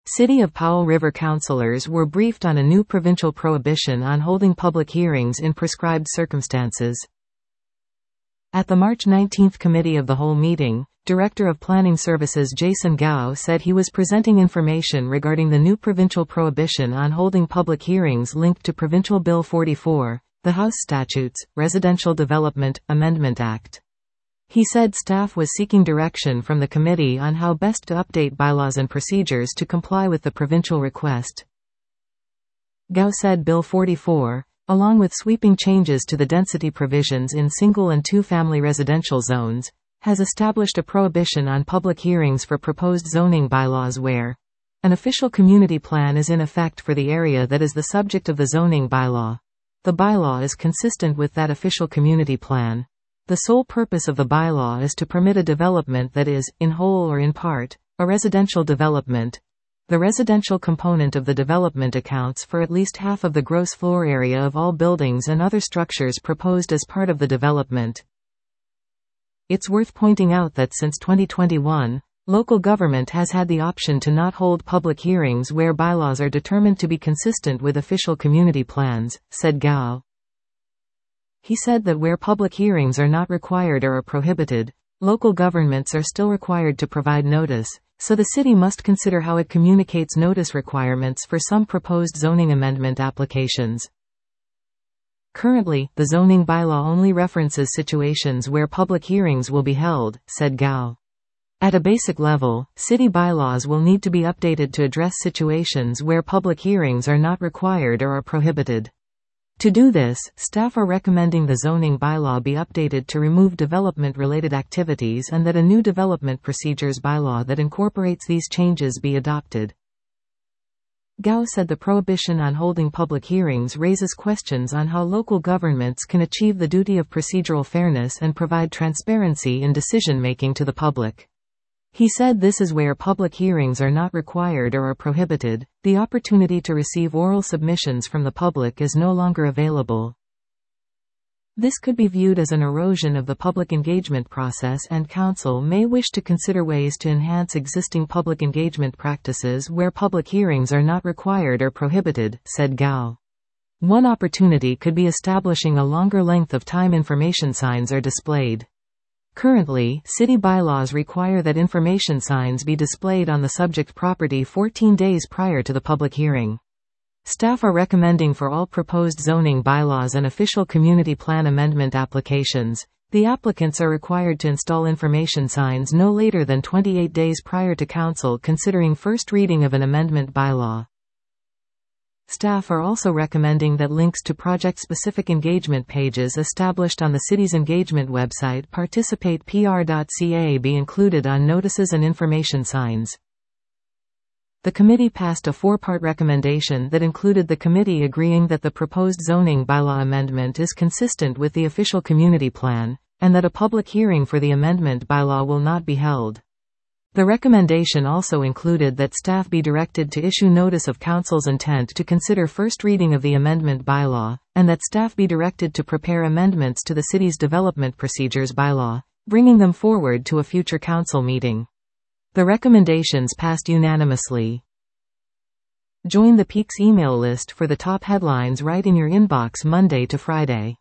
City of Powell River councillors were briefed on a new provincial prohibition on holding public hearings in prescribed circumstances. At the March 19 Committee of the Whole meeting, Director of Planning Services Jason Gao said he was presenting information regarding the new provincial prohibition on holding public hearings linked to Provincial Bill 44, the House Statutes, Residential Development, Amendment Act. He said staff was seeking direction from the committee on how best to update bylaws and procedures to comply with the provincial request. Gao said Bill 44, along with sweeping changes to the density provisions in single and two-family residential zones, has established a prohibition on public hearings for proposed zoning bylaws where an official community plan is in effect for the area that is the subject of the zoning bylaw. The bylaw is consistent with that official community plan. The sole purpose of the bylaw is to permit a development that is, in whole or in part, a residential development. The residential component of the development accounts for at least half of the gross floor area of all buildings and other structures proposed as part of the development. It's worth pointing out that since 2021, local government has had the option to not hold public hearings where bylaws are determined to be consistent with official community plans, said Gao. He said that where public hearings are not required or are prohibited, local governments are still required to provide notice, so the city must consider how it communicates notice requirements for some proposed zoning amendment applications. Currently, the zoning bylaw only references situations where public hearings will be held, said Gao. At a basic level, city bylaws will need to be updated to address situations where public hearings are not required or are prohibited. To do this, staff are recommending the zoning bylaw be updated to remove development-related activities and that a new development procedures bylaw that incorporates these changes be adopted. Gao said the prohibition on holding public hearings raises questions on how local governments can achieve the duty of procedural fairness and provide transparency in decision-making to the public. He said this is where public hearings are not required or are prohibited, the opportunity to receive oral submissions from the public is no longer available. This could be viewed as an erosion of the public engagement process, and Council may wish to consider ways to enhance existing public engagement practices where public hearings are not required or prohibited, said Gao. One opportunity could be establishing a longer length of time information signs are displayed. Currently, city bylaws require that information signs be displayed on the subject property 14 days prior to the public hearing. Staff are recommending for all proposed zoning bylaws and official community plan amendment applications, the applicants are required to install information signs no later than 28 days prior to Council considering first reading of an amendment bylaw. Staff are also recommending that links to project-specific engagement pages established on the city's engagement website participatepr.ca be included on notices and information signs. The committee passed a four-part recommendation that included the committee agreeing that the proposed zoning bylaw amendment is consistent with the official community plan, and that a public hearing for the amendment bylaw will not be held. The recommendation also included that staff be directed to issue notice of Council's intent to consider first reading of the amendment bylaw, and that staff be directed to prepare amendments to the city's development procedures bylaw, bringing them forward to a future Council meeting. The recommendations passed unanimously. Join the Peaks email list for the top headlines right in your inbox Monday to Friday.